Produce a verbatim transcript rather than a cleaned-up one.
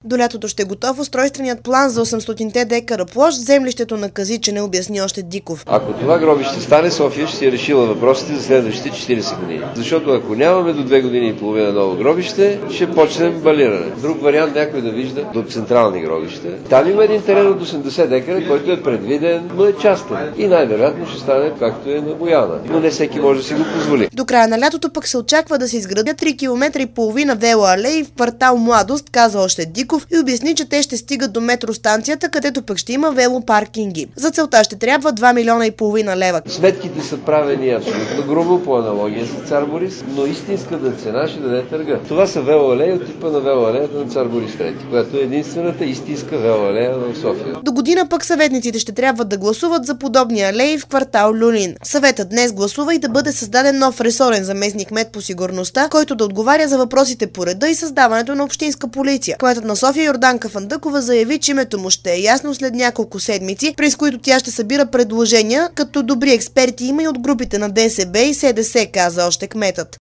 До лятото ще е готов устройственият план за осемстотинте декара площ в землището на Казичене, обясни още Диков. Ако това гробище стане, София ще си е решила въпросите за следващите четирийсет години. Защото ако нямаме до две години и половина ново гробище, ще почнем балиране. Друг вариант някой да вижда до централни гробища. Там има един терен от осемдесет декара, който е предвиден, но е частен. И най-вероятно ще стане както е на Бояна. Но не всеки може да си го позволи. До края на лятото пък се очаква да се изградят три километра и половина велоалеи в квартал Младост, каза още Диков, и обясни, че те ще стигат до метростанцията, където пък ще има велопаркинги. За целта ще трябва два милиона и половина лева. Сметките са правени абсолютно грубо, по аналогия с цар Борис, но истинската цена ще даде търга. Това са велоалеи от типа на велоалеята на цар Борис трети, която е единствената истинска велоалея в София. До година пък съветниците ще трябва да гласуват за подобни алеи в квартал Люлин. Съветът днес гласува и да бъде създаден нов ресорен заместник-кмет по сигурността, който да отговаря за въпросите по реда и създаването на общинска полиция. Кметът на София Йорданка Фандъкова заяви, че името му ще е ясно след няколко седмици, през които тя ще събира предложения, като добри експерти има и от групите на ДСБ и СДС, каза още кметът.